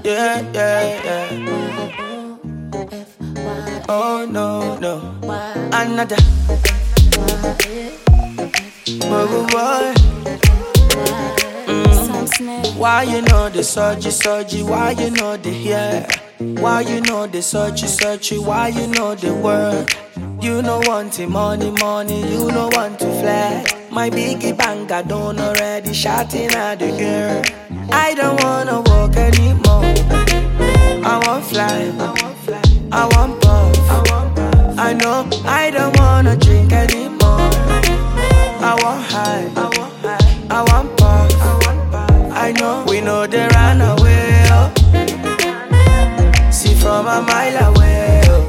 Yeah, yeah, yeah. Oh no, no. Another. Boy. Why you know the surgy? Why you know the hair? Why you know the searchy? Why you know the word? You know want the money, you know want to fly. My biggie bang I don't already shouting at the girl. I don't wanna walk anymore. I want fly, I want puff. I know I don't wanna drink anymore. I want high, I want puff. I know we know they run away. Oh. See from a mile away. Oh.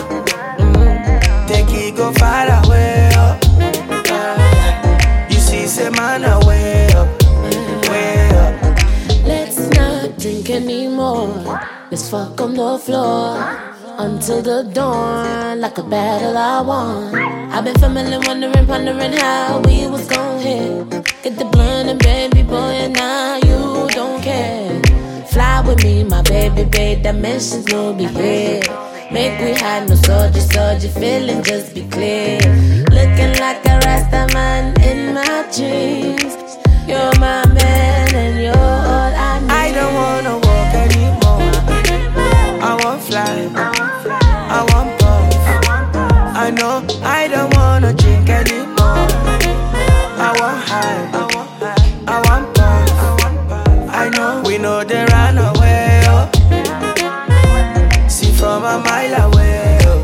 Take it go far away. Oh. You see, say man away. Oh. Way up. Let's not drink anymore. Let's fuck on the floor until the dawn, like a battle I won. I've been familiar, pondering how we was gon' hit. Get the blunt and baby boy, and now you don't care. Fly with me, my baby, dimensions will be here. Make we hide no surgy, feeling just be clear. Looking like a Rasta man in my dreams. You're my man and you're all I need. I don't wanna walk anymore. I want fly, I want puff. I know I don't wanna drink anymore. I want high, I want puff. I know we know they run away. Oh. See from a mile away. Oh.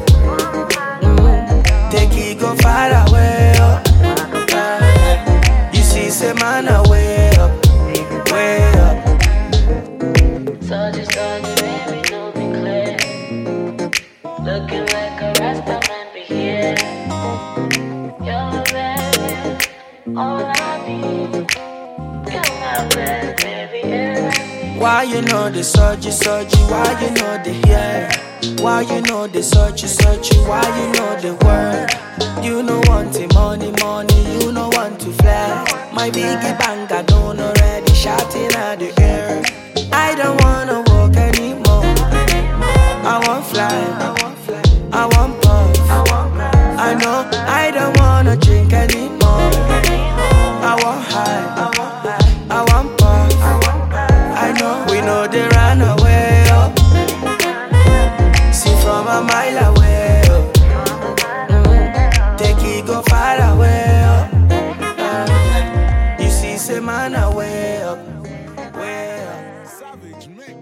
Take it go far away. Oh. You see, say man away up, way up. Surgy, baby, no be clear. Looking like a Rasta man be here. You're my baby, all I need. You're my baby, Why you know the surgy? Why you know the hair? Why you know the searchy? Why you know the word? You know want the money, you know want to fly. My biggie bang I don't already shouting at the air. I don't wanna walk anymore. I want fly, I want puff. I know I don't wanna drink anymore. I want high, I want puff. I know we know they run away. Oh. See from a mile away. Oh. Take it go far away. Oh. You see, say man away up, way up. Savage mix.